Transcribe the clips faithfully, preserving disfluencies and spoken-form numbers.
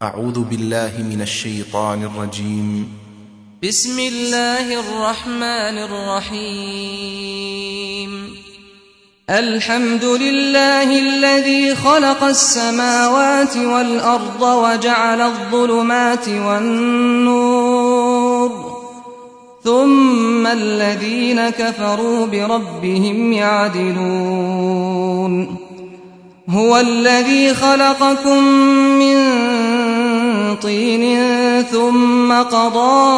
أعوذ بالله من الشيطان الرجيم. بسم الله الرحمن الرحيم. الحمد لله الذي خلق السماوات والأرض وجعل الظلمات والنور ثم الذين كفروا بربهم يعدلون. هو الذي خلقكم من طين ثم قضى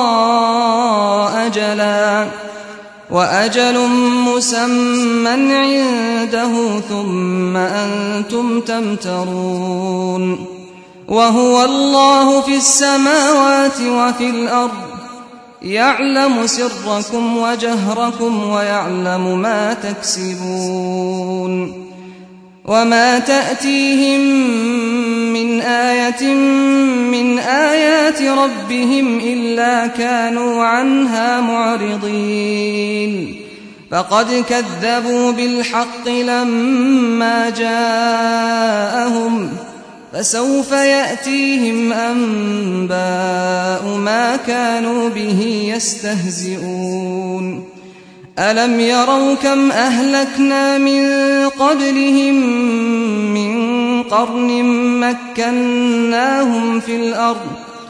أجلا وأجل مسمى عنده ثم أنتم تمترون. وهو الله في السماوات وفي الأرض يعلم سركم وجهركم ويعلم ما تكسبون. وما تأتيهم من آية من آيات ربهم إلا كانوا عنها معرضين. فقد كذبوا بالحق لما جاءهم فسوف يأتيهم أنباء ما كانوا به يستهزئون. ألم يروا كم أهلكنا من قبلهم من قرن مكناهم في الأرض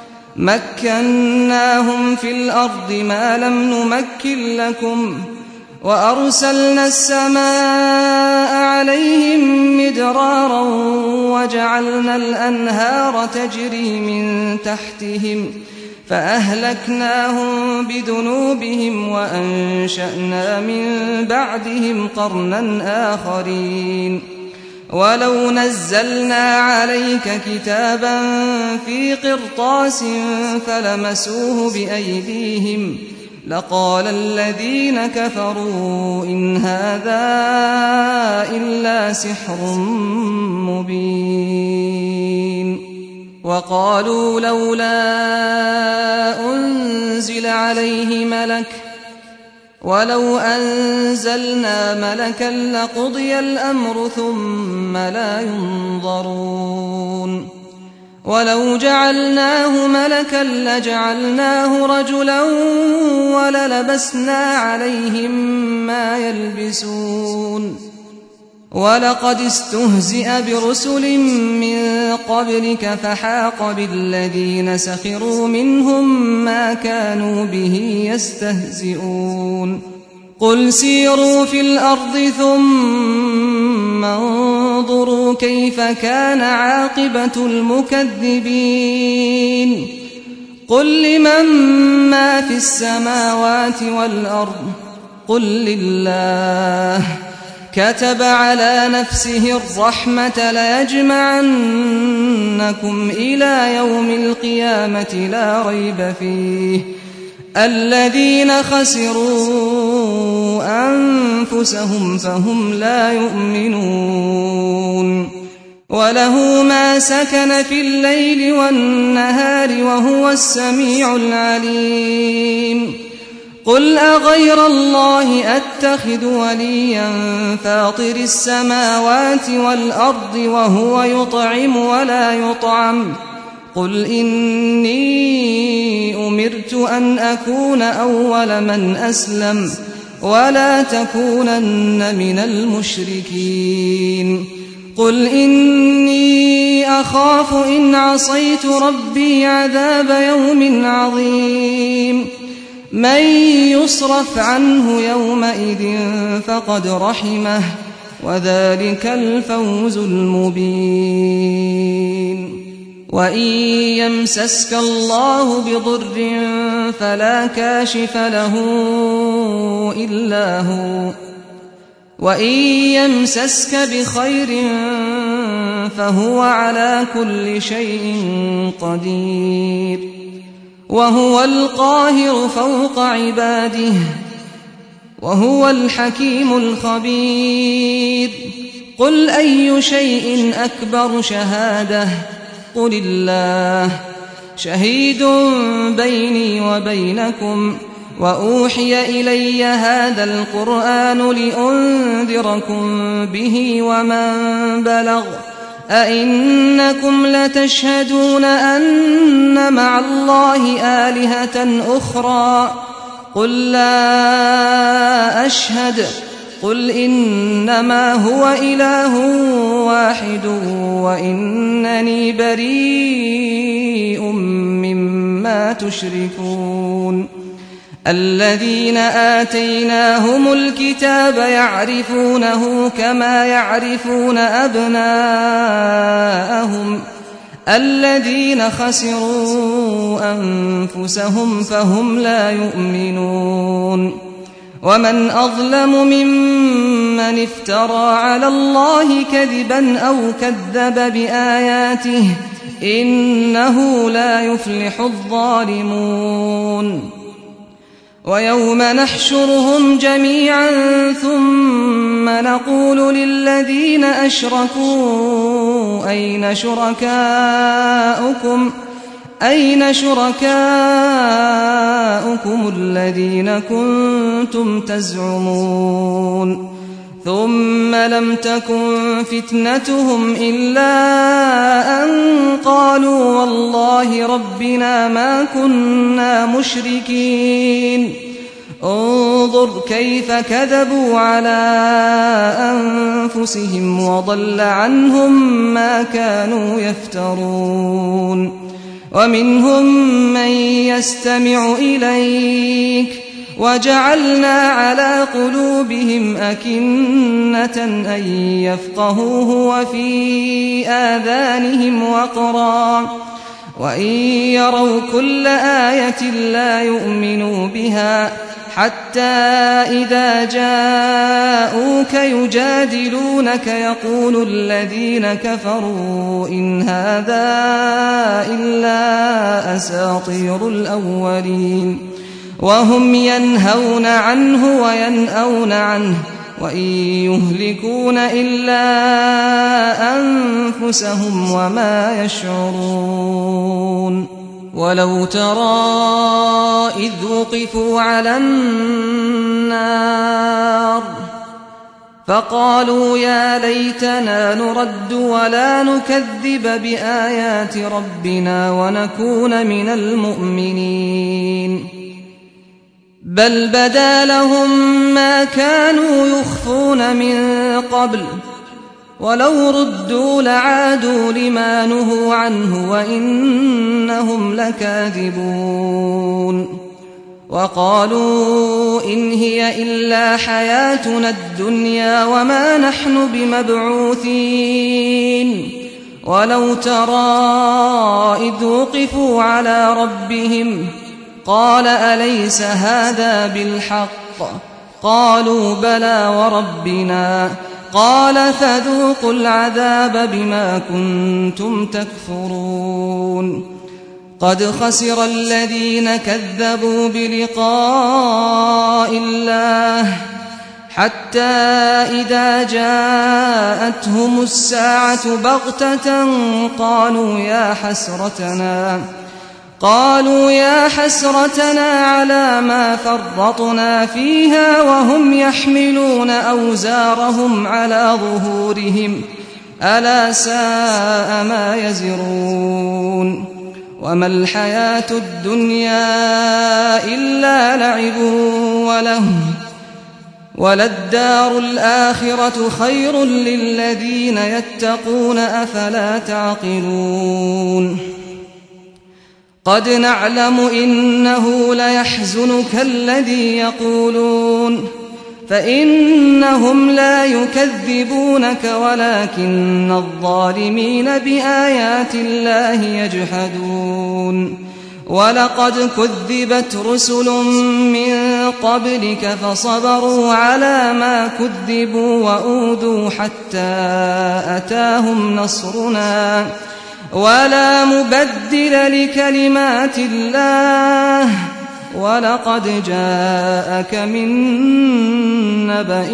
مكناهم في الأرض ما لم نمكن لكم وأرسلنا السماء عليهم مدرارا وجعلنا الأنهار تجري من تحتهم فأهلكناهم بذنوبهم وأنشأنا من بعدهم قرنا آخرين. ولو نزلنا عليك كتابا في قرطاس فلمسوه بأيديهم لقال الذين كفروا إن هذا إلا سحر مبين. وقالوا لولا أنزل عليه ملك ولو أنزلنا ملكا لقضي الأمر ثم لا ينظرون. ولو جعلناه ملكا لجعلناه رجلا وللبسنا عليهم ما يلبسون. ولقد استهزئ برسل من قبلك فحاق بالذين سخروا منهم ما كانوا به يستهزئون. قل سيروا في الأرض ثم انظروا كيف كان عاقبة المكذبين. قل لمن ما في السماوات والأرض قل لله كتب على نفسه الرحمة ليجمعنكم إلى يوم القيامة لا ريب فيه. الذين خسروا أنفسهم فهم لا يؤمنون. وله ما سكن في الليل والنهار وهو السميع العليم. قل أغير الله أتخذ وليا فاطر السماوات والأرض وهو يطعم ولا يطعم. قل إني أمرت أن أكون أول من أسلم ولا تكونن من المشركين. قل إني أخاف إن عصيت ربي عذاب يوم عظيم. من يصرف عنه يومئذ فقد رحمه وذلك الفوز المبين. وإن يمسسك الله بضر فلا كاشف له إلا هو وإن يمسسك بخير فهو على كل شيء قدير. وهو القاهر فوق عباده وهو الحكيم الخبير. قل أي شيء أكبر شهادة قل الله شهيد بيني وبينكم وأوحي إلي هذا القرآن لأنذركم به ومن بلغ أئنكم لتشهدون أن مع الله آلهة أخرى قل لا أشهد قل إنما هو إله واحد وإنني بريء مما تشركون الذين آتيناهم الكتاب يعرفونه كما يعرفون أبناءهم الذين خسروا أنفسهم فهم لا يؤمنون ومن أظلم ممن افترى على الله كذبا أو كذب بآياته إنه لا يفلح الظالمون ويوم نحشرهم جميعا ثم نقول للذين أشركوا أين شركاؤكم أين شركاؤكم الذين كنتم تزعمون ثم لم تكن فتنتهم إلا أن قالوا والله ربنا ما كنا مشركين انظر كيف كذبوا على أنفسهم وضل عنهم ما كانوا يفترون ومنهم من يستمع إليك وجعلنا على قلوبهم أكنة أن يفقهوه وفي آذانهم وقرا وإن يروا كل آية لا يؤمنوا بها حتى إذا جاءوك يجادلونك يقول الذين كفروا إن هذا إلا أساطير الأولين وهم ينهون عنه وينأون عنه وإن يهلكون إلا أنفسهم وما يشعرون ولو ترى إذ وقفوا على النار فقالوا يا ليتنا نرد ولا نكذب بآيات ربنا ونكون من المؤمنين بل بدا لهم ما كانوا يخفون من قبل ولو ردوا لعادوا لما نهوا عنه وإنهم لكاذبون وقالوا إن هي إلا حياتنا الدنيا وما نحن بمبعوثين ولو ترى إذ وقفوا على ربهم قال أليس هذا بالحق قالوا بلى وربنا قال فذوقوا العذاب بما كنتم تكفرون قد خسر الذين كذبوا بلقاء الله حتى إذا جاءتهم الساعة بغتة قالوا يا حسرتنا قالوا يا حسرتنا على ما فرطنا فيها وهم يحملون أوزارهم على ظهورهم ألا ساء ما يزرون وما الحياة الدنيا إلا لعب ولهو وللدار الآخرة خير للذين يتقون أفلا تعقلون قد نعلم إنه ليحزنك الذي يقولون فإنهم لا يكذبونك ولكن الظالمين بآيات الله يجحدون ولقد كذبت رسل من قبلك فصبروا على ما كذبوا وأوذوا حتى أتاهم نصرنا ولا مبدل لكلمات الله ولقد جاءك من نبأ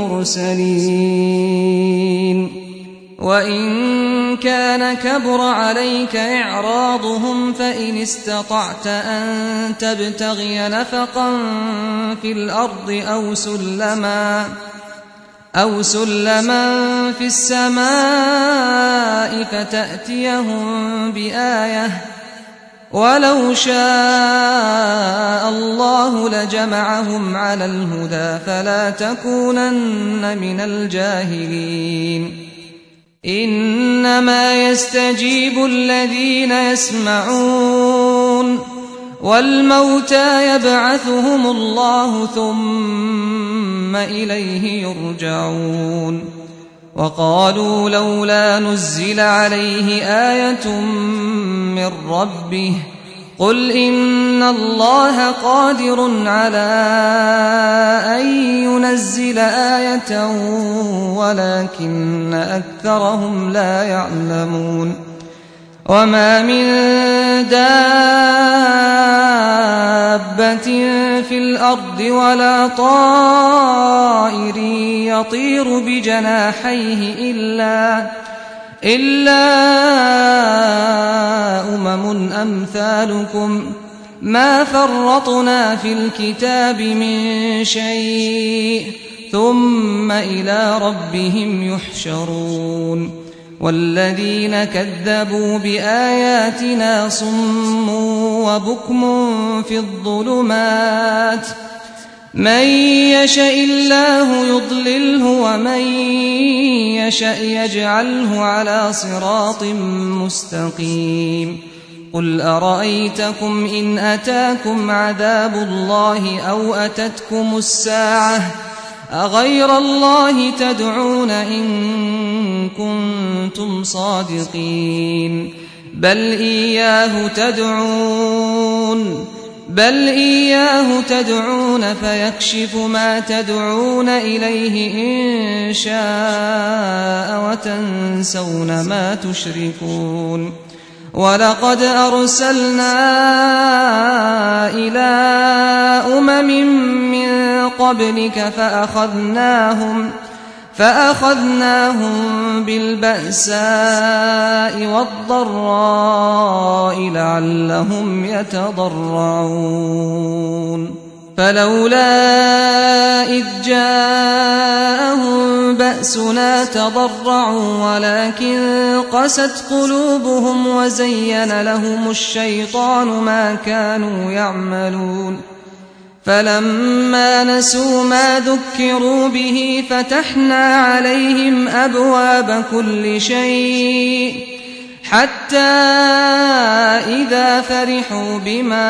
المرسلين وإن كان كبر عليك إعراضهم فإن استطعت أن تبتغي نفقا في الأرض أو سلما أو سلما في السماء فتأتيهم بآية ولو شاء الله لجمعهم على الهدى فلا تكونن من الجاهلين إنما يستجيب الذين يسمعون والموتى يبعثهم الله ثم إليه يرجعون وقالوا لولا نزل عليه آية من ربه قل إن الله قادر على أن ينزل آية ولكن أكثرهم لا يعلمون وما من دابة في الأرض ولا طائر يطير بجناحيه إلا إلا أمم أمثالكم ما فرطنا في الكتاب من شيء ثم إلى ربهم يحشرون والذين كذبوا بآياتنا صم وبكم في الظلمات من يشاء الله يضلله ومن يشاء يجعله على صراط مستقيم قل أرأيتكم إن أتاكم عذاب الله أو أتتكم الساعة أغير الله تدعون إن كنتم صادقين بل إياه تدعون بل إياه تدعون فيكشف ما تدعون إليه إن شاء وتنسون ما تشركون ولقد أرسلنا إلى أمم من قبلك فأخذناهم فأخذناهم بالبأساء والضراء لعلهم يتضرعون فلولا إذ جاءهم بأسنا تضرعوا ولكن قست قلوبهم وزين لهم الشيطان ما كانوا يعملون فلما نسوا ما ذكروا به فتحنا عليهم أبواب كل شيء حتى إذا فرحوا بما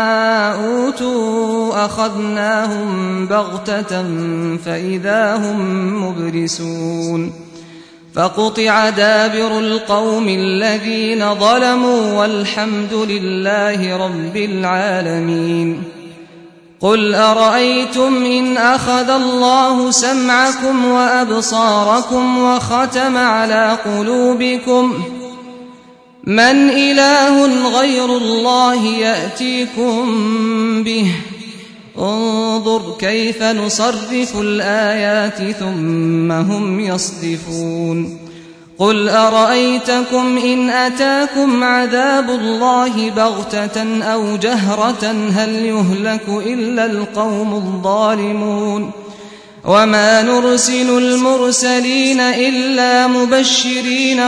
أوتوا أخذناهم بغتة فإذا هم مبلسون فقطع دابر القوم الذين ظلموا والحمد لله رب العالمين قل أرأيتم إن أخذ الله سمعكم وأبصاركم وختم على قلوبكم من إله غير الله يأتيكم به انظر كيف نصرف الآيات ثم هم يصدفون قل أرأيتكم إن أتاكم عذاب الله بغتة أو جهرة هل يهلك إلا القوم الظالمون وما نرسل المرسلين إلا مبشرين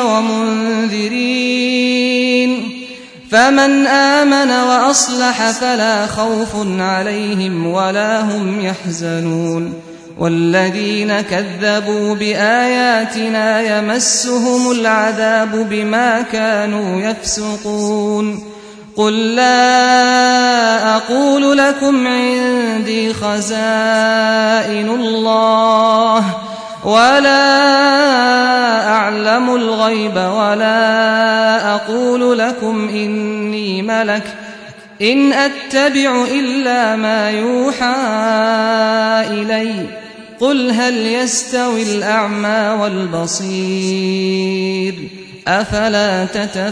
ومنذرين فمن آمن وأصلح فلا خوف عليهم ولا هم يحزنون والذين كذبوا بآياتنا يمسهم العذاب بما كانوا يفسقون قل لا أقول لكم عندي خزائن الله ولا أعلم الغيب ولا أقول لكم إني ملك إن أتبع إلا ما يوحى إلي قل هل يستوي الأعمى والبصير أفلا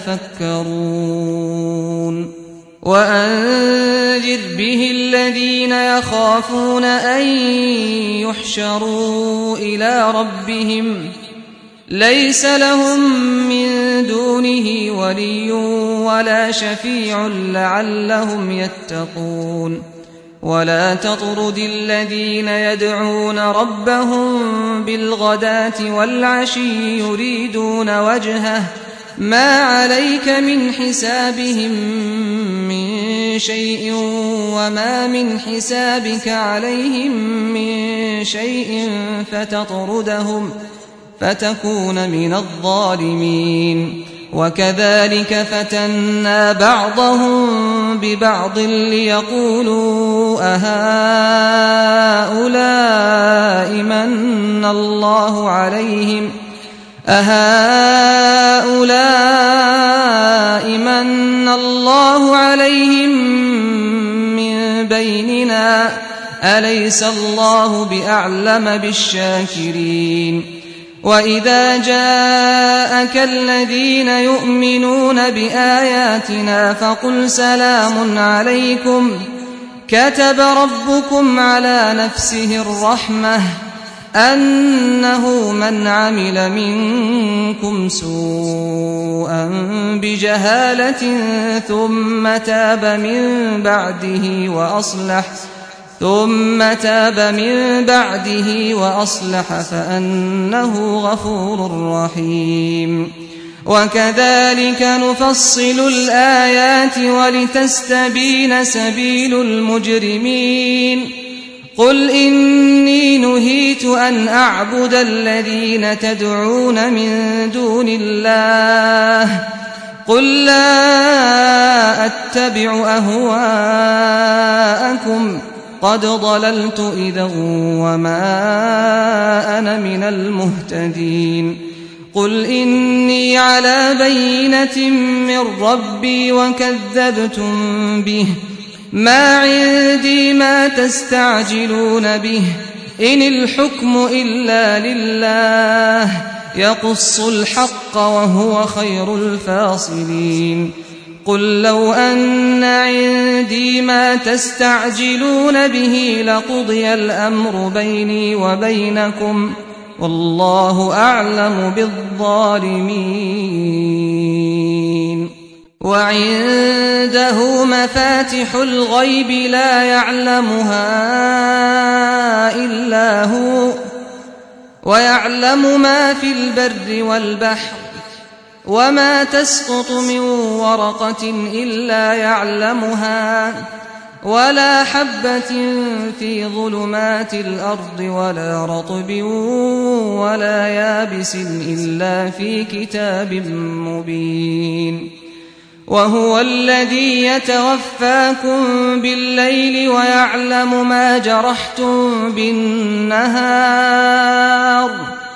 تتفكرون وأنذر به الذين يخافون أن يحشروا إلى ربهم ليس لهم من دونه ولي ولا شفيع لعلهم يتقون ولا تطرد الذين يدعون ربهم بالغداة والعشي يريدون وجهه ما عليك من حسابهم من شيء وما من حسابك عليهم من شيء فتطردهم فتكون من الظالمين. وكذلك فتنا بعضهم ببعض ليقولوا أهؤلاء من الله عليهم أهؤلاء من الله عليهم من بيننا أليس الله بأعلم بالشاكرين. وإذا جاءك الذين يؤمنون بآياتنا فقل سلام عليكم كتب ربكم على نفسه الرحمة أنه من عمل منكم سوءا بجهالة ثم تاب من بعده وأصلح ثم تاب من بعده وأصلح فأنه غفور رحيم. وكذلك نفصل الآيات ولتستبين سبيل المجرمين. قل إني نهيت أن أعبد الذين تدعون من دون الله قل لا أتبع أهواءكم قد ضللت إذا وما أنا من المهتدين. قل إني على بينة من ربي وكذبتم به ما عندي ما تستعجلون به إن الحكم إلا لله يقص الحق وهو خير الفاصلين. قل لو أن عندي ما تستعجلون به لقضي الأمر بيني وبينكم والله أعلم بالظالمين. وعنده مفاتح الغيب لا يعلمها إلا هو ويعلم ما في البر والبحر وما تسقط من ورقة إلا يعلمها ولا حبة في ظلمات الأرض ولا رطب ولا يابس إلا في كتاب مبين. وهو الذي يتوفاكم بالليل ويعلم ما جرحتم بالنهار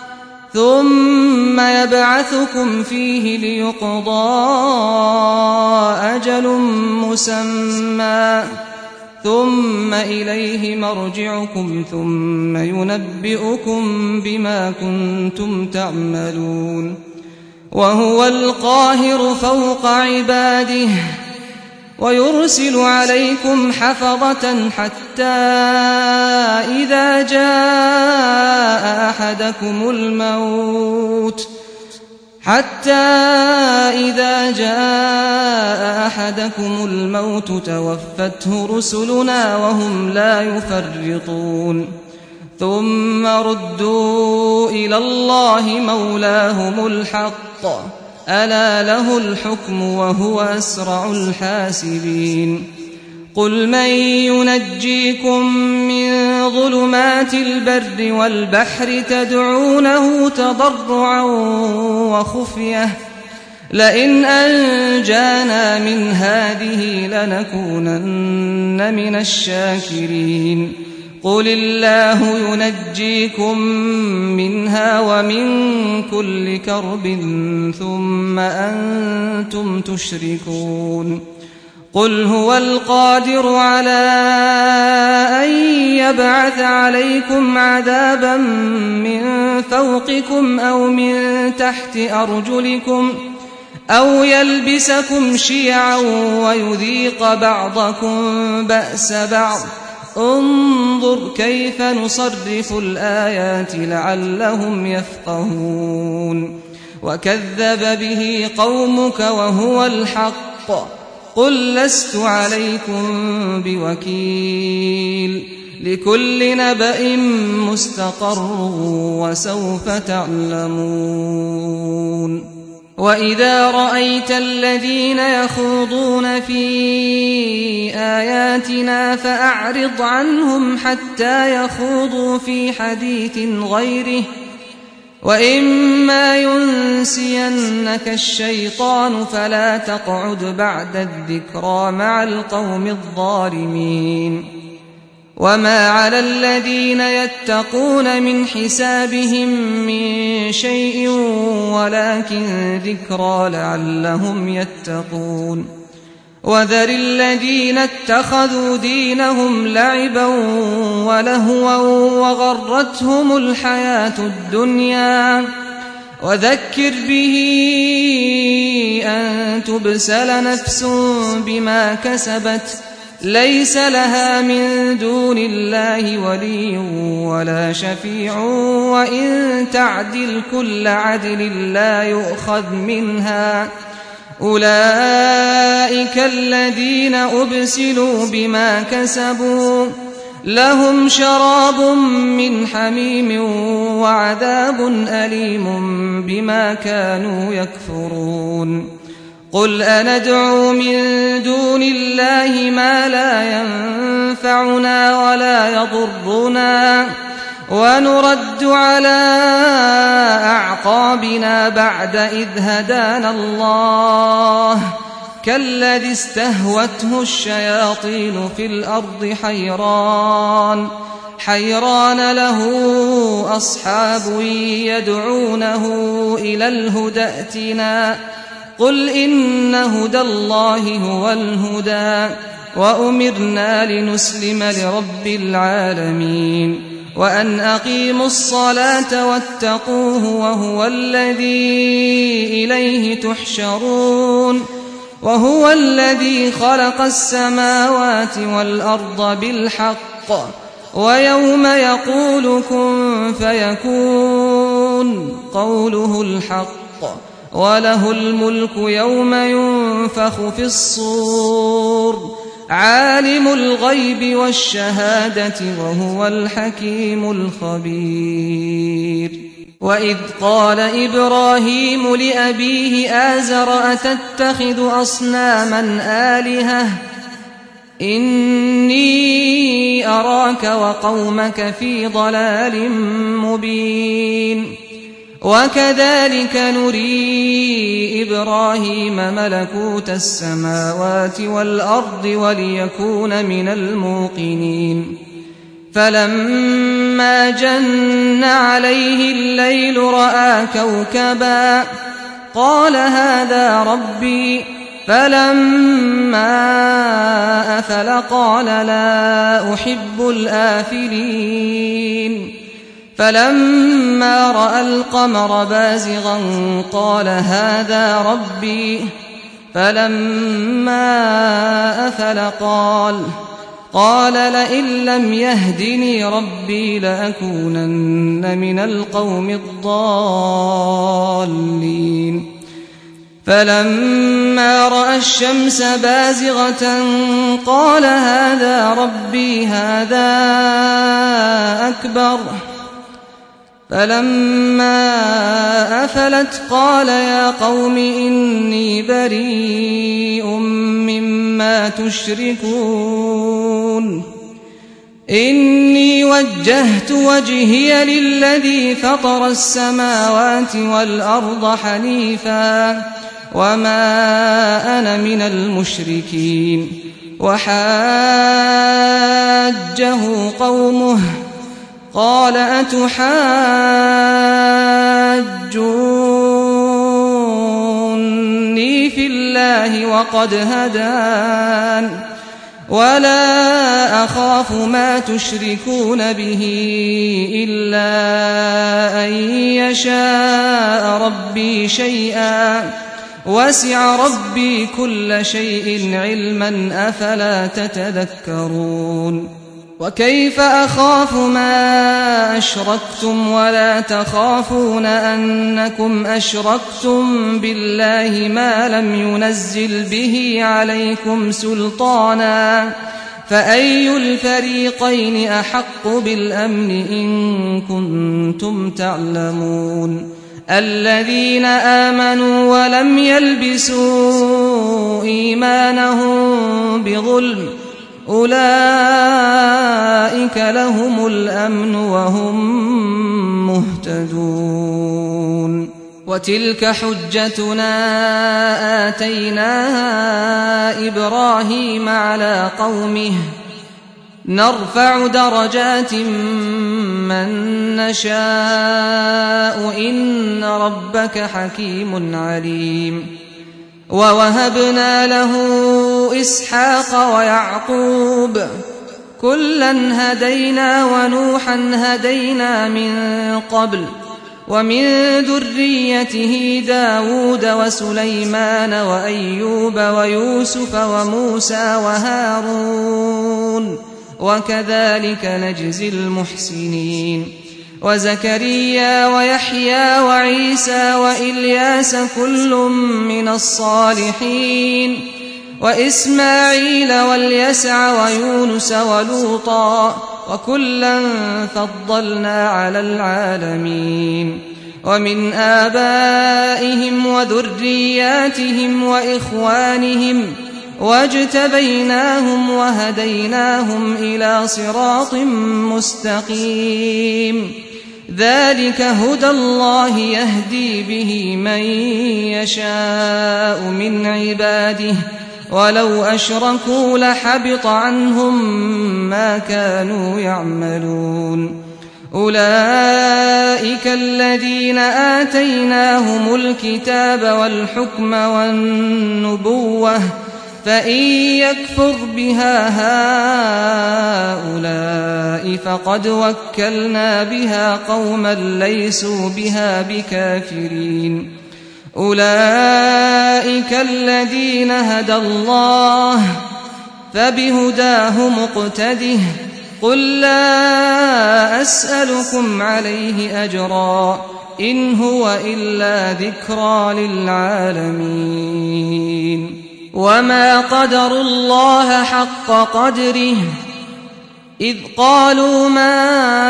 ثم يبعثكم فيه ليقضى أجل مسمى ثم إليه مرجعكم ثم ينبئكم بما كنتم تعملون. وهو القاهر فوق عباده ويرسل عليكم حفظة حتى إذا جاء أحدكم الموت حتى إذا جاء أحدكم الموت توفته رسلنا وهم لا يفرطون. ثم ردوا إلى الله مولاهم الحق ألا له الحكم وهو أسرع الحاسبين. قل من ينجيكم من ظلمات البر والبحر تدعونه تضرعا وخفية لئن أنجانا من هذه لنكونن من الشاكرين. قل الله ينجيكم منها ومن كل كرب ثم أنتم تشركون. قل هو القادر على أن يبعث عليكم عذابا من فوقكم أو من تحت أرجلكم أو يلبسكم شيعا ويذيق بعضكم بأس بعض انظر كيف نصرف الآيات لعلهم يفقهون. وكذب به قومك وهو الحق قل لست عليكم بوكيل لكل نبأ مستقر وسوف تعلمون وإذا رأيت الذين يخوضون في آياتنا فأعرض عنهم حتى يخوضوا في حديث غيره وإما ينسينك الشيطان فلا تقعد بعد الذكرى مع القوم الظالمين وما على الذين يتقون من حسابهم من شيء ولكن ذكرى لعلهم يتقون وذر الذين اتخذوا دينهم لعبا ولهوا وغرتهم الحياة الدنيا وذكر به أن تبسل نفس بما كسبت ليس لها من دون الله ولي ولا شفيع وإن تعدل كل عدل لا يؤخذ منها أولئك الذين أبسلوا بما كسبوا لهم شراب من حميم وعذاب أليم بما كانوا يكفرون قل أندعو من دون الله ما لا ينفعنا ولا يضرنا ونرد على أعقابنا بعد إذ هدانا الله كالذي استهوته الشياطين في الأرض حيران حيران له أصحاب يدعونه إلى الهدى ائتنا قل إن هدى الله هو الهدى وأمرنا لنسلم لرب العالمين وأن أقيموا الصلاة واتقوه وهو الذي إليه تحشرون وهو الذي خلق السماوات والأرض بالحق ويوم يقول كن فيكون قوله الحق وله الملك يوم ينفخ في الصور عالم الغيب والشهادة وهو الحكيم الخبير وإذ قال إبراهيم لأبيه آزر أتتخذ أصناما آلهة إني أراك وقومك في ضلال مبين وكذلك نري إبراهيم ملكوت السماوات والأرض وليكون من الموقنين فلما جن عليه الليل رأى كوكبا قال هذا ربي فلما أفل قال لا أحب الآفلين فلما رأى القمر بازغا قال هذا ربي فلما أفل قال قال لئن لم يهدني ربي لأكونن من القوم الضالين فلما رأى الشمس بازغة قال هذا ربي هذا أكبر فلما أفلت قال يا قوم إني بريء مما تشركون إني وجهت وجهي للذي فطر السماوات والأرض حنيفا وما أنا من المشركين وحاجه قومه قال أتحاجوني في الله وقد هدان ولا أخاف ما تشركون به إلا أن يشاء ربي شيئا وسع ربي كل شيء علما أفلا تتذكرون وكيف أخاف ما أشركتم ولا تخافون أنكم أشركتم بالله ما لم ينزل به عليكم سلطانا فأي الفريقين أحق بالأمن إن كنتم تعلمون الذين آمنوا ولم يلبسوا إيمانهم بظلم أولئك لهم الأمن وهم مهتدون وتلك حجتنا آتيناها إبراهيم على قومه نرفع درجات من نشاء إن ربك حكيم عليم ووهبنا له إسحاق ويعقوب كلا هدينا ونوحا هدينا من قبل ومن ذريته داود وسليمان وأيوب ويوسف وموسى وهارون وكذلك نجزي المحسنين وزكريا ويحيى وعيسى وإلياس كل من الصالحين وإسماعيل واليسع ويونس ولوطا وكلا فضلنا على العالمين ومن آبائهم وذرياتهم وإخوانهم واجتبيناهم وهديناهم إلى صراط مستقيم ذلك هدى الله يهدي به من يشاء من عباده ولو أشركوا لحبط عنهم ما كانوا يعملون أولئك الذين آتيناهم الكتاب والحكم والنبوة فإن يكفر بها هؤلاء فقد وكلنا بها قوما ليسوا بها بكافرين أولئك الذين هدى الله فبهداه مقتده قل لا أسألكم عليه أجرا إن هو إلا ذكرى للعالمين وما قدروا الله حق قدره إذ قالوا ما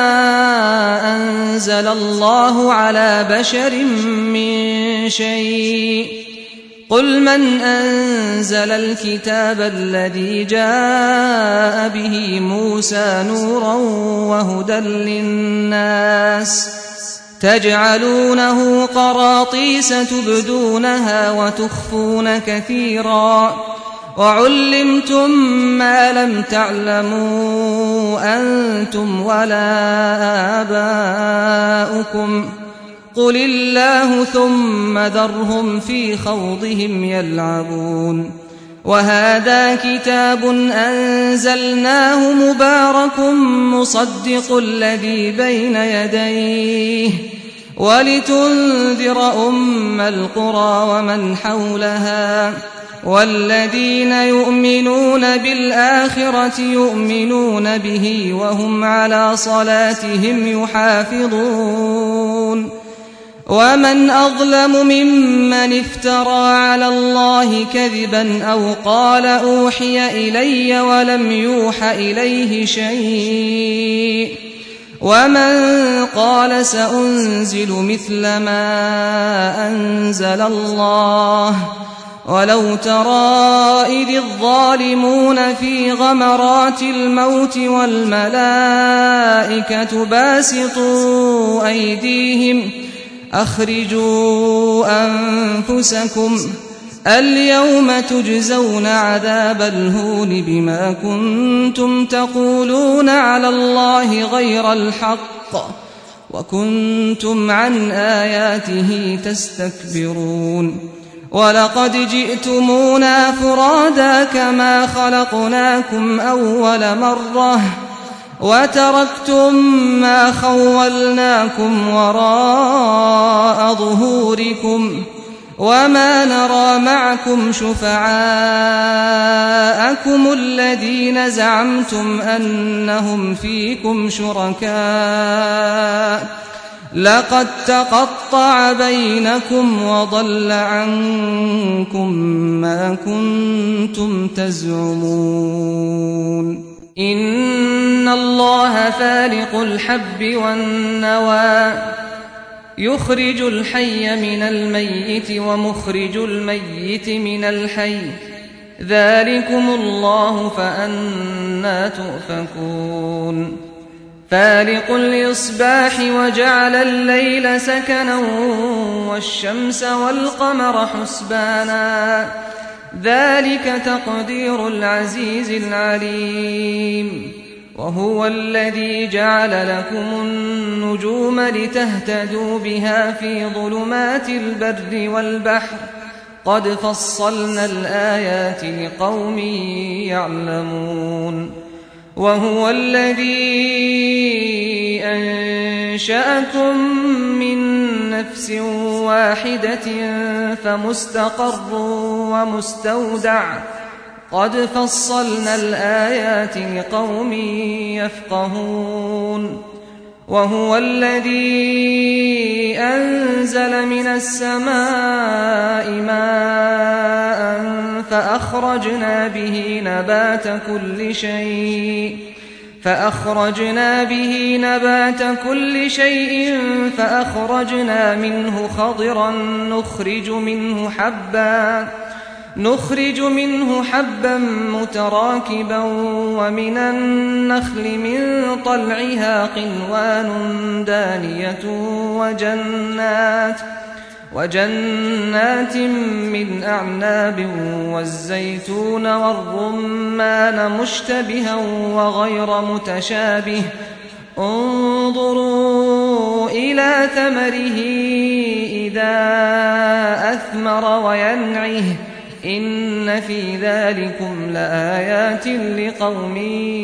أنزل الله على بشر من شيء قل من أنزل الكتاب الذي جاء به موسى نورا وهدى للناس تجعلونه قراطيس تبدونها وتخفون كثيرا وعلمتم ما لم تعلموا أنتم ولا آباؤكم قل الله ثم ذرهم في خوضهم يلعبون وهذا كتاب أنزلناه مبارك مصدق الذي بين يديه ولتنذر أم القرى ومن حولها والذين يؤمنون بالآخرة يؤمنون به وهم على صلاتهم يحافظون ومن أظلم ممن افترى على الله كذبا أو قال أوحي إلي ولم يوح إليه شيء ومن قال سأنزل مثل ما أنزل الله ولو ترى إذ الظالمون في غمرات الموت والملائكة باسطوا أيديهم أخرجوا أنفسكم اليوم تجزون عذاب الهون بما كنتم تقولون على الله غير الحق وكنتم عن آياته تستكبرون ولقد جئتمونا فرادا كما خلقناكم أول مرة وتركتم ما خولناكم وراء ظهوركم وما نرى معكم شفعاءكم شُرَكَاءَكُمُ الَّذِينَ زَعَمْتُمْ أَنَّهُمْ فِيكُمْ شُرَكَاءُ لَقَدْ تَقَطَّعَ بَيْنَكُمْ وَضَلَّ عَنكُم مَّا كُنتُمْ تَزْعُمُونَ إِنَّ اللَّهَ فَالِقُ الْحَبِّ وَالنَّوَىٰ يُخْرِجُ الْحَيَّ مِنَ الْمَيِّتِ وَمُخْرِجُ الْمَيِّتِ مِنَ الْحَيِّ ذَٰلِكُمُ اللَّهُ فَأَنَّىٰ تُؤْفَكُونَ فَالِقُ الْإِصْبَاحِ وَجَعَلَ اللَّيْلَ سَكَنًا وَالشَّمْسَ وَالْقَمَرَ حُسْبَانًا ذَلِكَ تَقْدِيرُ الْعَزِيزِ الْعَلِيمِ وَهُوَ الَّذِي جَعَلَ لَكُمُ النُّجُومَ لِتَهْتَدُوا بِهَا فِي ظُلُمَاتِ الْبَرِّ وَالْبَحْرِ قَدْ فَصَّلْنَا الْآيَاتِ لِقَوْمٍ يَعْلَمُونَ وَهُوَ الَّذِي أَنشَأَكُم مِّن نَّفْسٍ وَاحِدَةٍ فَمُسْتَقَرٌّ وَمُسْتَوْدَعٌ قَدْ فَصَّلْنَا الْآيَاتِ لِقَوْمٍ يَفْقَهُونَ وَهُوَ الَّذِي أَنزَلَ مِنَ السَّمَاءِ مَاءً فَأَخْرَجْنَا بِهِ نَبَاتَ كُلِّ شَيْءٍ فَأَخْرَجْنَا بِهِ نَبَاتَ كُلِّ شَيْءٍ فَأَخْرَجْنَا مِنْهُ خَضِرًا نُخْرِجُ مِنْهُ حَبًّا نُخْرِجُ مِنْهُ حَبًّا مُتَرَاكِبًا وَمِنَ النَّخْلِ مِن طَلْعِهَا قِنْوَانٌ دَانِيَةٌ وَجَنَّاتٍ وَجَنَّاتٍ مِّنْ أَعْنَابٍ وَالزَّيْتُونَ وَالرُّمَّانَ مُشْتَبِهًا وَغَيْرَ مُتَشَابِهٍ انظُرُوا إِلَىٰ ثَمَرِهِ إِذَا أَثْمَرَ وَيَنْعِهِ إِنَّ فِي ذَٰلِكُمْ لَآيَاتٍ لِقَوْمٍ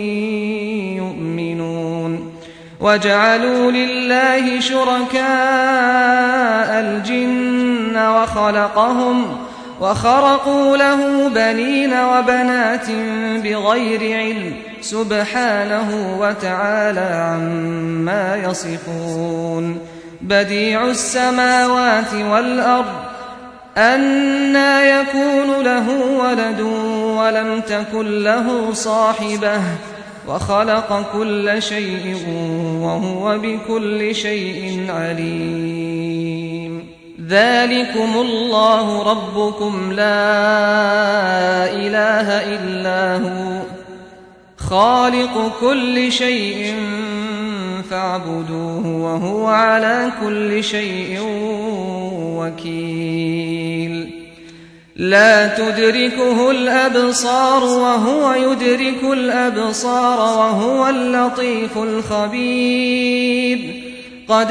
يُؤْمِنُونَ وَجَعَلُوا لِلَّهِ شُرَكَاءَ الْجِنَّ وَخَلَقَهُمْ وَخَرَقُوا لَهُ بَنِينَ وَبَنَاتٍ بِغَيْرِ عِلْمٍ سُبْحَانَهُ وَتَعَالَىٰ عَمَّا يَصِفُونَ بَدِيعُ السَّمَاوَاتِ وَالْأَرْضِ أَنَّىٰ يَكُونُ لَهُ وَلَدٌ وَلَمْ تَكُن لَّهُ صَاحِبَةٌ وَخَلَقَ كُلَّ شَيْءٍ وَهُوَ بِكُلِّ شَيْءٍ عَلِيمٌ ذَٰلِكُمُ اللَّهُ رَبُّكُمْ لَا إِلَٰهَ إِلَّا هُوَ خَالِقُ كُلِّ شَيْءٍ فَاعْبُدُوهُ وَهُوَ عَلَىٰ كُلِّ شَيْءٍ وَكِيلٌ لَا تُدْرِكُهُ الْأَبْصَارُ وَهُوَ يُدْرِكُ الْأَبْصَارَ وَهُوَ اللَّطِيفُ الْخَبِيرُ قَدْ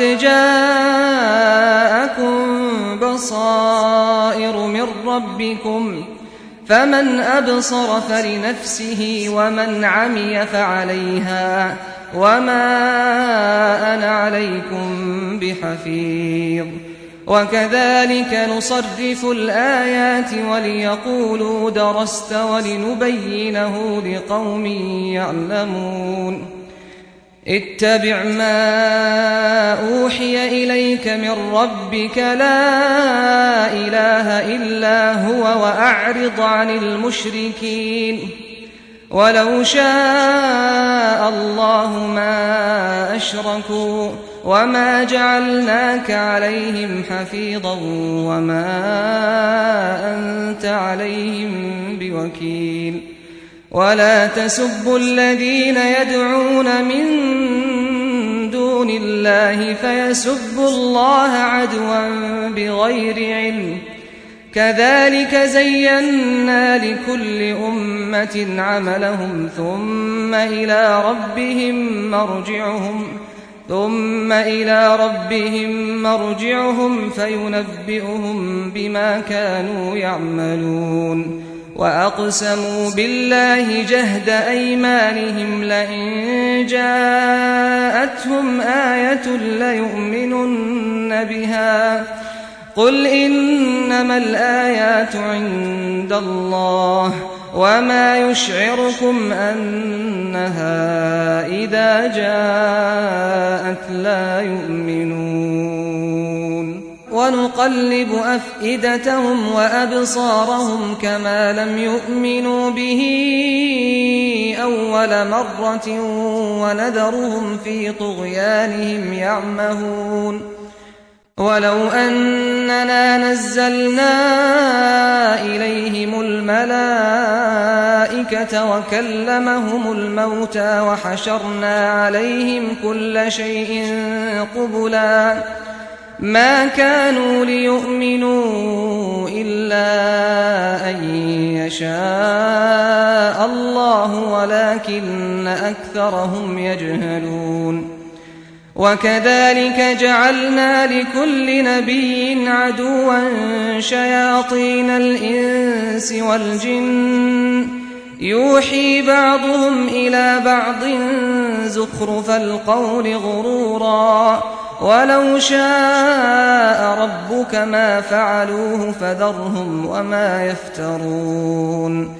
جَاءَكُم بَصَائِرُ مِن رَّبِّكُمْ فَمَنْ أَبْصَرَ فَلِنَفْسِهِ وَمَنْ عَمِيَ فَعَلَيْهَا وَمَا أَنَا عَلَيْكُمْ بِحَفِيظٍ وَكَذَٰلِكَ نُصَرِّفُ الْآيَاتِ وَلِيَقُولُوا دَرَسْتَ وَلِنُبَيِّنَهُ لِقَوْمٍ يَعْلَمُونَ اتَّبِعْ مَا أُوحِيَ إِلَيْكَ مِن رَّبِّكَ لَا إِلَٰهَ إِلَّا هُوَ وَأَعْرِضْ عَنِ الْمُشْرِكِينَ وَلَوْ شَاءَ اللَّهُ مَا أَشْرَكُوا وَمَا جَعَلْنَاكَ عَلَيْهِمْ حَفِيظًا وَمَا أَنتَ عَلَيْهِم بِوَكِيلٍ وَلَا تَسُبُّوا الَّذِينَ يَدْعُونَ مِن دُونِ اللَّهِ فَيَسُبُّوا اللَّهَ عَدْوًا بِغَيْرِ عِلْمٍ كَذَٰلِكَ زَيَّنَّا لِكُلِّ أُمَّةٍ عَمَلَهُمْ ثُمَّ إِلَىٰ رَبِّهِم مَّرْجِعُهُمْ ثُمَّ إِلَىٰ رَبِّهِم مَّرْجِعُهُمْ فَيُنَبِّئُهُم بِمَا كَانُوا يَعْمَلُونَ وَأَقْسَمُوا بِاللَّهِ جَهْدَ أَيْمَانِهِمْ لَئِن جَاءَتْهُمْ آيَةٌ لَّيُؤْمِنُنَّ بِهَا قُلْ إِنَّمَا الْآيَاتُ عِندَ اللَّهِ وما يشعركم أنها إذا جاءت لا يؤمنون ونقلب أفئدتهم وأبصارهم كما لم يؤمنوا به أول مرة ونذرهم في طغيانهم يعمهون ولو أننا نزلنا إليهم الملائكة وكلمهم الموتى وحشرنا عليهم كل شيء قبلا ما كانوا ليؤمنوا إلا أن يشاء الله ولكن أكثرهم يجهلون وكذلك جعلنا لكل نبي عدوا شياطين الإنس والجن يوحي بعضهم إلى بعض زخرف القول غرورا ولو شاء ربك ما فعلوه فذرهم وما يفترون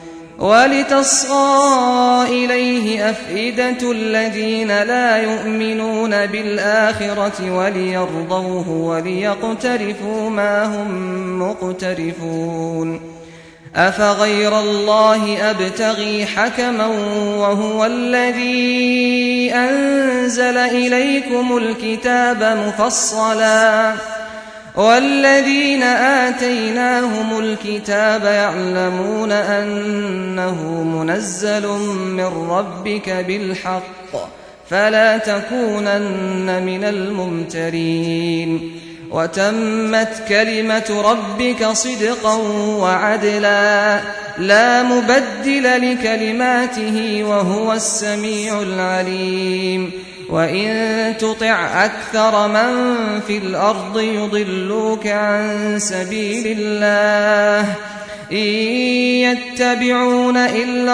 ولتصغى إليه أفئدة الذين لا يؤمنون بالآخرة وليرضوه وليقترفوا ما هم مقترفون أفغير الله أبتغي حكما وهو الذي أنزل إليكم الكتاب مفصلا والذين آتيناهم الكتاب يعلمون أنه منزل من ربك بالحق فلا تكونن من الممترين وتمت كلمة ربك صدقا وعدلا لا مبدل لكلماته وهو السميع العليم وإن تطع أكثر من في الأرض يضلوك عن سبيل الله إن يتبعون إلا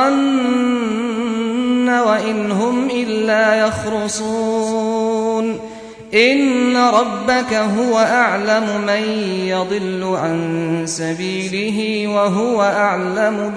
الظن وإن هم إلا يخرصون إن ربك هو أعلم من يضل عن سبيله وهو أعلم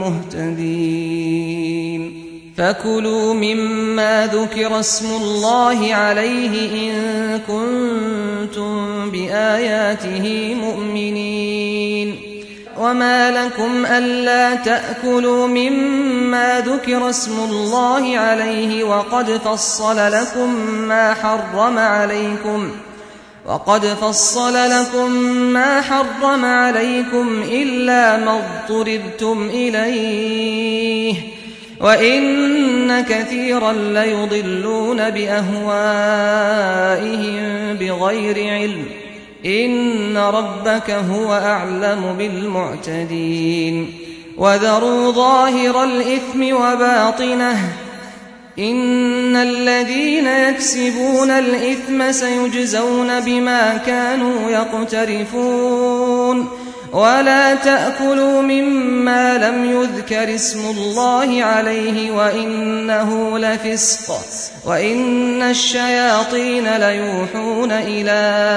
بالمهتدين فكلوا مما ذكر اسم الله عليه إن كنتم بآياته مؤمنين وما لكم ألا تأكلوا مما ذكر اسم الله عليه وقد فصل لكم ما حرم عليكم وقد فصل لكم ما حرم عليكم إلا ما اضطررتم إليه وإن كثيرا ليضلون بأهوائهم بغير علم إن ربك هو أعلم بالمعتدين وذروا ظاهر الإثم وباطنه إن الذين يكسبون الإثم سيجزون بما كانوا يقترفون ولا تأكلوا مما لم يذكر اسم الله عليه وإنه لفسق وإن الشياطين ليوحون إلى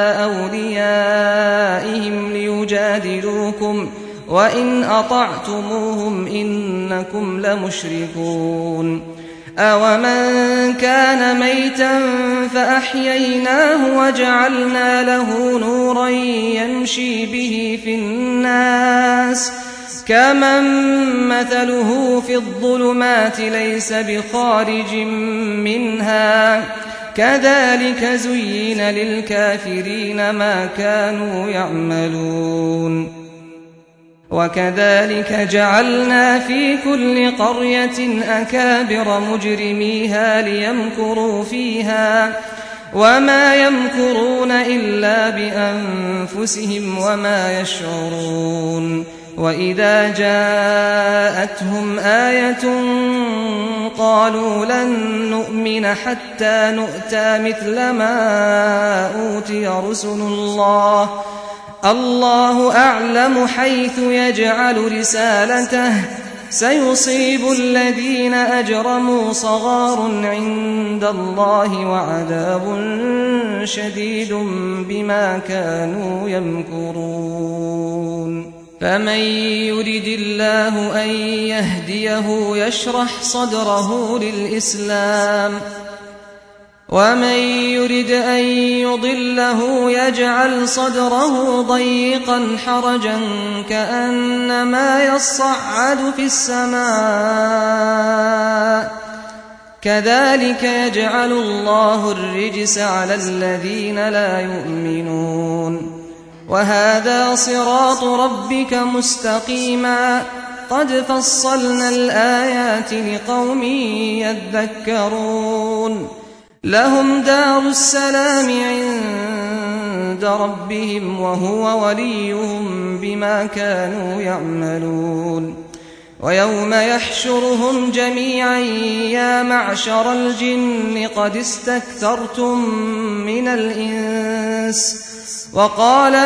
أوليائهم ليجادلوكم وإن أطعتموهم إنكم لمشركون أومن كان ميتا فأحييناه وجعلنا له نورا يمشي به في الناس كمن مثله في الظلمات ليس بخارج منها كذلك زين للكافرين ما كانوا يعملون وكذلك جعلنا في كل قرية أكابر مجرميها ليمكروا فيها وما يمكرون إلا بأنفسهم وما يشعرون وإذا جاءتهم آية قالوا لن نؤمن حتى نؤتى مثل ما أوتي رسل الله الله أعلم حيث يجعل رسالته سيصيب الذين أجرموا صغار عند الله وعذاب شديد بما كانوا يمكرون فمن يرد الله أن يهديه يشرح صدره للإسلام ومن يرد أن يضله يجعل صدره ضيقا حرجا كأنما يصعد في السماء كذلك يجعل الله الرجس على الذين لا يؤمنون وهذا صراط ربك مستقيما قد فصلنا الآيات لقوم يذكرون لهم دار السلام عند ربهم وهو وليهم بما كانوا يعملون ويوم يحشرهم جميعا يا معشر الجن قد استكثرتم من الإنس وقال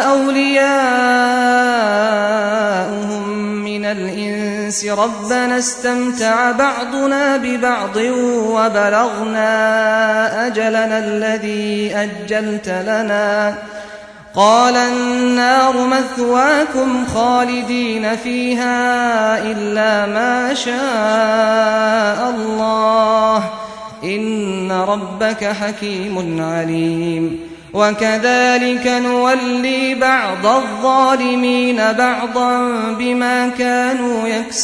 أولياؤهم من الإنس ربنا استمتع بعضنا ببعض وبلغنا أجلنا الذي أجلت لنا قال النار مثواكم خالدين فيها إلا ما شاء الله إن ربك حكيم عليم وكذلك نولي بعض الظالمين بعضا بما كانوا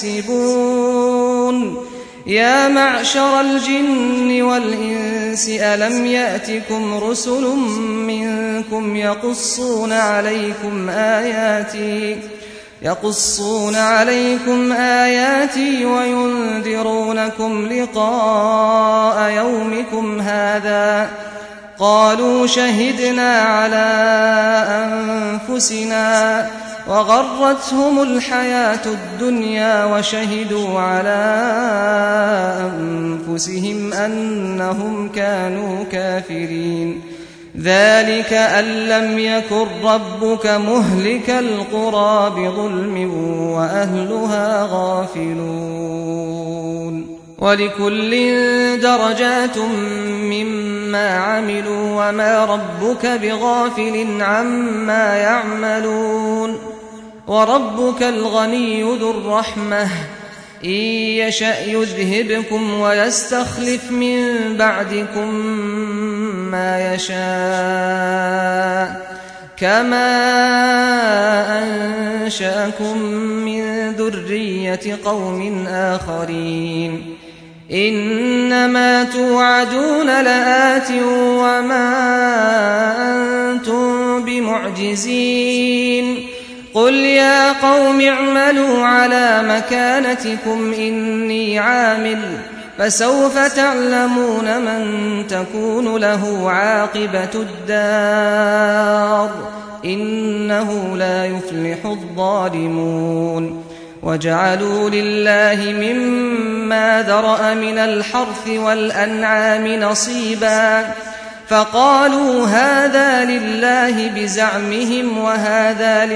يكسبون يا معشر الجن والإنس ألم يأتكم رسل منكم يقصون عليكم آياتي يقصون عليكم آياتي وينذرونكم لقاء يومكم هذا قالوا شهدنا على أنفسنا وغرتهم الحياة الدنيا وشهدوا على أنفسهم أنهم كانوا كافرين ذلك أن لم يكن ربك مهلك القرى بظلم وأهلها غافلون ولكل درجات مما عملوا وما ربك بغافل عما يعملون وربك الغني ذو الرحمة إن يشأ يذهبكم ويستخلف من بعدكم ما يشاء كما أنشأكم من ذرية قوم آخرين إنما توعدون لآت وما أنتم بمعجزين قل يا قوم اعملوا على مكانتكم إني عامل فسوف تعلمون من تكون له عاقبة الدار إنه لا يفلح الظالمون وجعلوا لله مما ذرأ من الحرث والأنعام نصيبا فقالوا هذا لله بزعمهم وهذا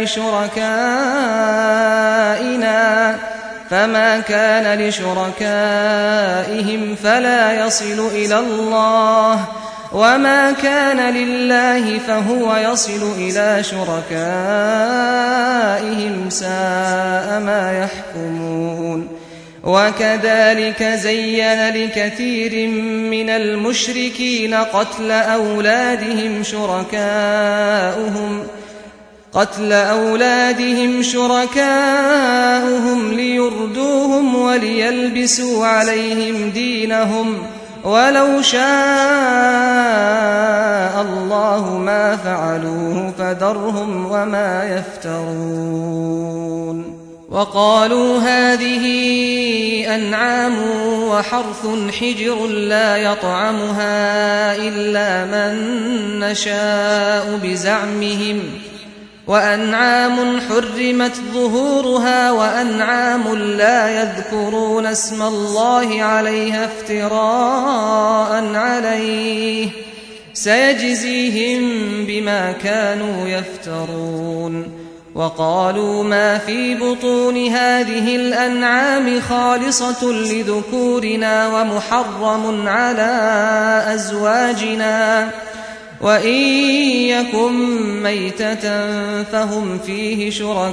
لشركائنا فما كان لشركائهم فلا يصل إلى الله وما كان لله فهو يصل إلى شركائهم ساء ما يحكمون وكذلك زين لكثير من المشركين قتل أولادهم شركاؤهم قتل أولادهم شركاؤهم ليردوهم وليلبسوا عليهم دينهم ولو شاء الله ما فعلوه فذرهم وما يفترون وقالوا هذه أنعام وحرث حجر لا يطعمها إلا من نشاء بزعمهم وأنعام حرمت ظهورها وأنعام لا يذكرون اسم الله عليها افتراء عليه سيجزيهم بما كانوا يفترون وقالوا ما في بطون هذه الأنعام خالصة لذكورنا ومحرم على أزواجنا وإن يكن ميتة فهم فيه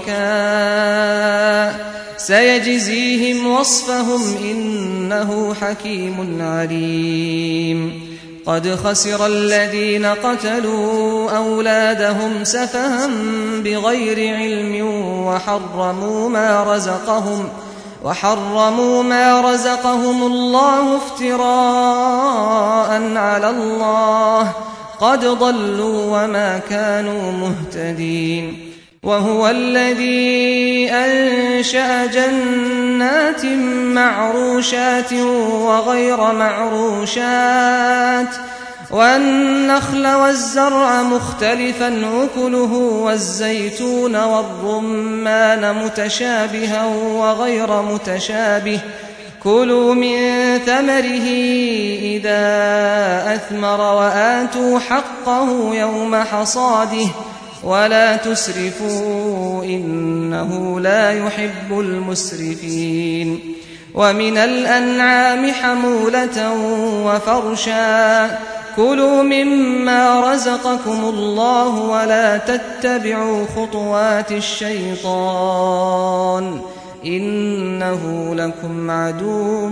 شركاء سيجزيهم وصفهم إنه حكيم عليم قد خسر الذين قتلوا أولادهم سفها بغير علم وحرموا ما رزقهم وحرموا ما رزقهم الله افتراء على الله قد ضلوا وما كانوا مهتدين وهو الذي أنشأ جنات معروشات وغير معروشات والنخل والزرع مختلفا أكله والزيتون والرمان متشابها وغير متشابه كلوا من ثمره إذا أثمر وآتوا حقه يوم حصاده ولا تسرفوا إنه لا يحب المسرفين ومن الأنعام حمولة وفرشا كلوا مما رزقكم الله ولا تتبعوا خطوات الشيطان إنه لكم عدو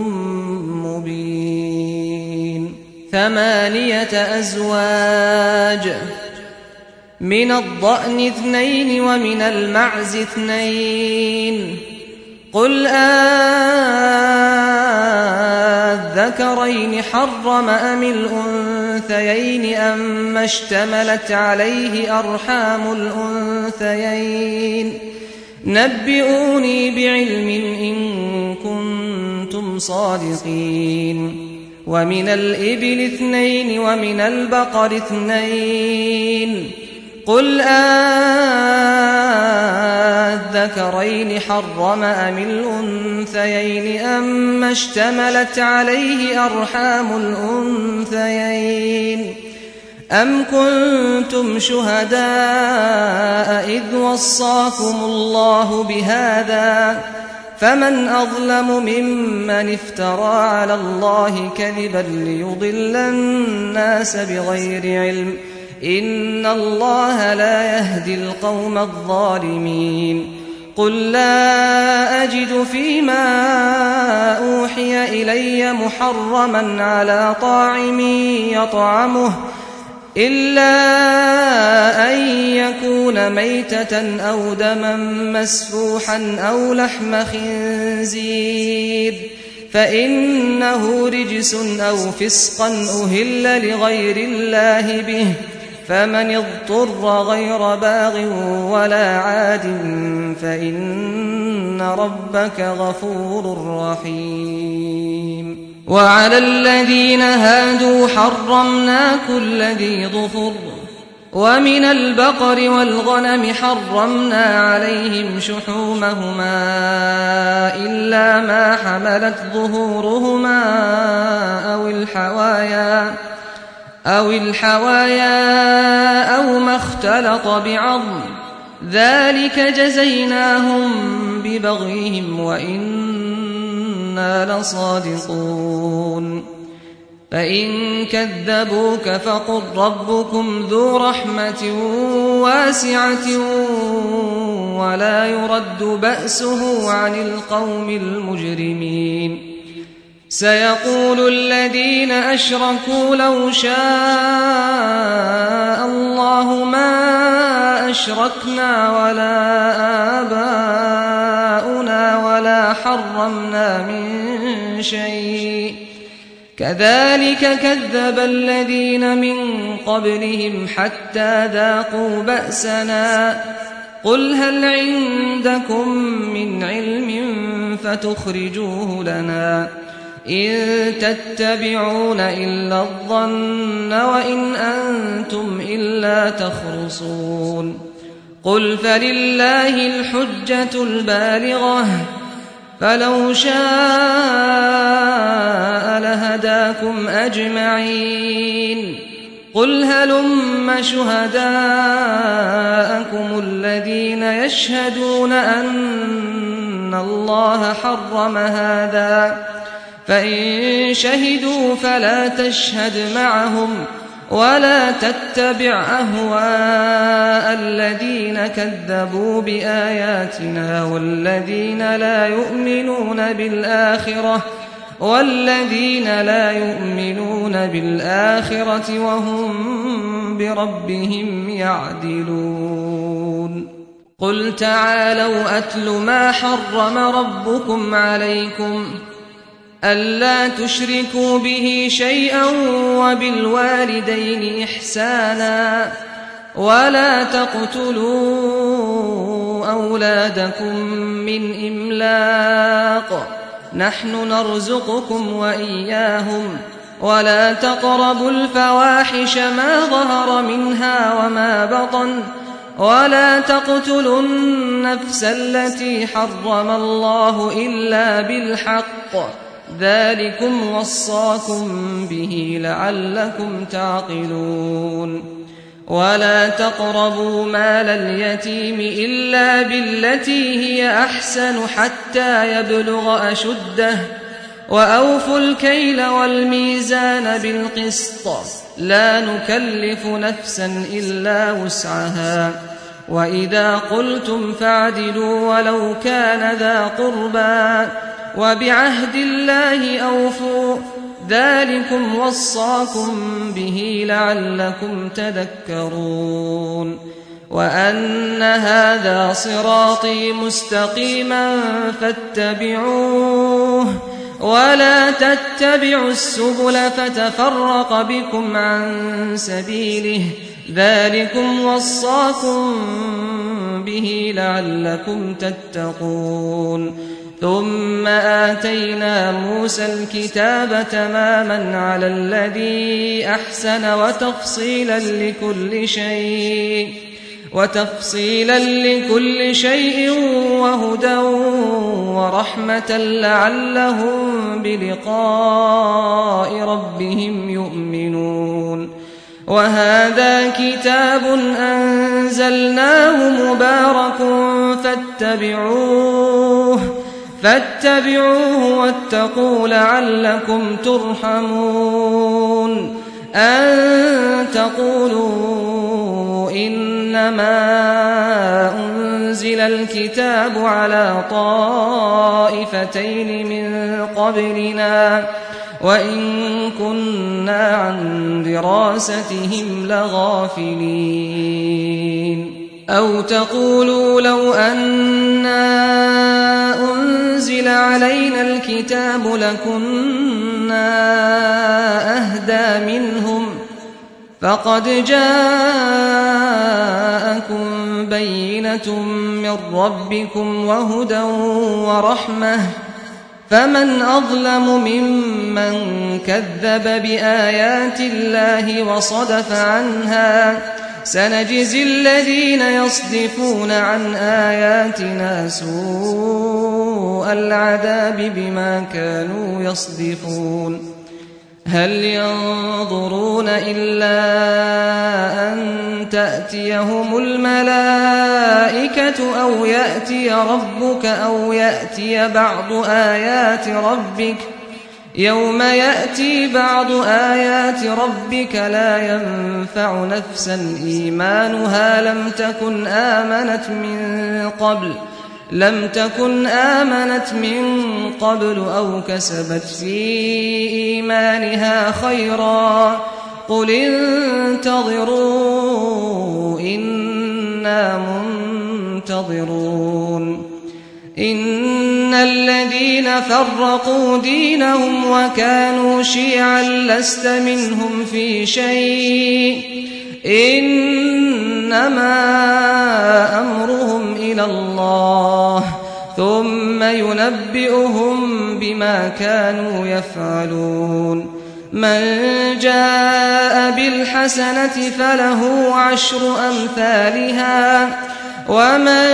مبين ثمانية أزواج من الضأن اثنين ومن المعز اثنين قل أذكرين حرم أم الأنثيين أما اشتملت عليه أرحام الأنثيين نبئوني بعلم إن كنتم صادقين ومن الإبل اثنين ومن البقر اثنين قل أذكرين حرم أم الأنثيين أما اشتملت عليه أرحام الأنثيين أم كنتم شهداء إذ وصاكم الله بهذا فمن أظلم ممن افترى على الله كذبا ليضل الناس بغير علم إن الله لا يهدي القوم الظالمين قل لا أجد فيما أوحي إلي محرما على طاعم يطعمه إلا أن يكون ميتة أو دما مسفوحا أو لحم خنزير فإنه رجس أو فسقا أهل لغير الله به فمن اضطر غير باغ ولا عاد فإن ربك غفور رحيم وعلى الذين هادوا حرمنا كل ذي ظفر ومن البقر والغنم حرمنا عليهم شحومهما إلا ما حملت ظهورهما أو الحوايا أو الحوايا أو ما اختلط بعظم ذلك جزيناهم ببغيهم وإنا لصادقون فإن كذبوك فقل ربكم ذو رحمة واسعة ولا يرد بأسه عن القوم المجرمين سيقول الذين أشركوا لو شاء الله ما أشركنا ولا آباؤنا ولا حرمنا من شيء كذلك كذب الذين من قبلهم حتى ذاقوا بأسنا قل هل عندكم من علم فتخرجوه لنا إن تتبعون إلا الظن وإن أنتم إلا تخرصون قل فلله الحجة البالغة فلو شاء لهداكم أجمعين قل هلم شهداءكم الذين يشهدون أن الله حرم هذا فإن شهدوا فلا تشهد معهم ولا تتبع أهواء الذين كذبوا بآياتنا والذين لا يؤمنون بالآخرة والذين لا يؤمنون بالآخرة وهم بربهم يعدلون قل تعالوا أتل ما حرم ربكم عليكم ألا تشركوا به شيئا وبالوالدين إحسانا ولا تقتلوا أولادكم من إملاق نحن نرزقكم وإياهم ولا تقربوا الفواحش ما ظهر منها وما بطن ولا تقتلوا النفس التي حرم الله إلا بالحق ذلكم وصاكم به لعلكم تعقلون ولا تقربوا مال اليتيم إلا بالتي هي أحسن حتى يبلغ أشده وأوفوا الكيل والميزان بالقسط لا نكلف نفسا إلا وسعها وإذا قلتم فاعدلوا ولو كان ذا قربى وبعهد الله أوفوا ذلكم وصاكم به لعلكم تذكرون وأن هذا صراطي مستقيما فاتبعوه ولا تتبعوا السبل فتفرق بكم عن سبيله ذلكم وصاكم به لعلكم تتقون ثم آتينا موسى الكتاب تماما على الذي أحسن وتفصيلا لكل شيء وتفصيلا لكل شيء وهدى ورحمة لعلهم بلقاء ربهم يؤمنون وهذا كتاب أنزلناه مبارك فاتبعوه فاتبعوه واتقوا لعلكم ترحمون أن تقولوا إنما أنزل الكتاب على طائفتين من قبلنا وإن كنا عن دراستهم لغافلين أو تقولوا لو أنا أنزل علينا الكتاب لكنا أهدى منهم فقد جاءكم بينة من ربكم وهدى ورحمة فمن أظلم ممن كذب بآيات الله وصدف عنها سنجزي الذين يصدفون عن آياتنا سوء العذاب بما كانوا يصدفون هل ينظرون إلا أن تأتيهم الملائكة أو يأتي ربك أو يأتي بعض آيات ربك يوم يأتي بعض آيات ربك لا ينفع نفسا إيمانها لم تكن آمنت من قبل لم تكن آمنت من قبل أو كسبت في إيمانها خيرا قل انتظروا إنا منتظرون إن الذين فرقوا دينهم وكانوا شيعا لست منهم في شيء إنما أمرهم إلى الله ثم ينبئهم بما كانوا يفعلون من جاء بالحسنة فله عشر أمثالها ومن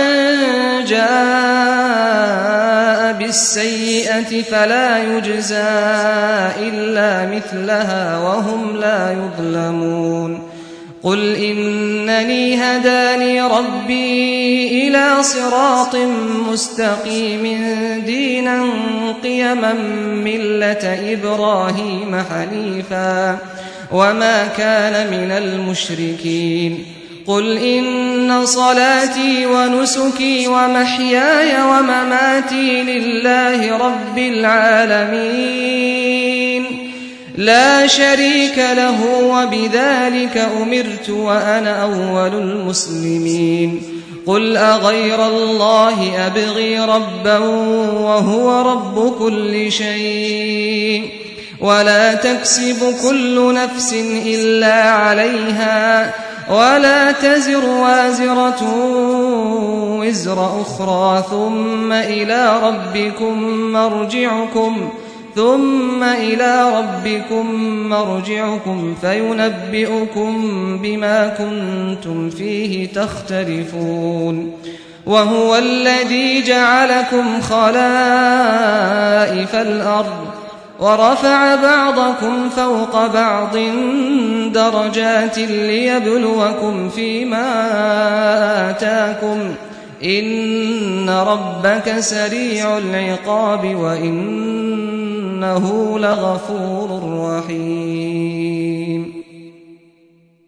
جاء بالسيئة فلا يجزى إلا مثلها وهم لا يظلمون قل إنني هداني ربي إلى صراط مستقيم دينا قيما ملة إبراهيم حنيفا وما كان من المشركين قل إن صلاتي ونسكي ومحياي ومماتي لله رب العالمين لا شريك له وبذلك أمرت وأنا أول المسلمين قل أغير الله أبغي ربا وهو رب كل شيء ولا تكسب كل نفس إلا عليها ولا تزر وازرة وزر أخرى ثم إلى ربكم مرجعكم ثم إلى ربكم مرجعكم فينبئكم بما كنتم فيه تختلفون وهو الذي جعلكم خلائف الأرض ورفع بعضكم فوق بعض درجات ليبلوكم فيما آتاكم إن ربك سريع العقاب وإنه لغفور رحيم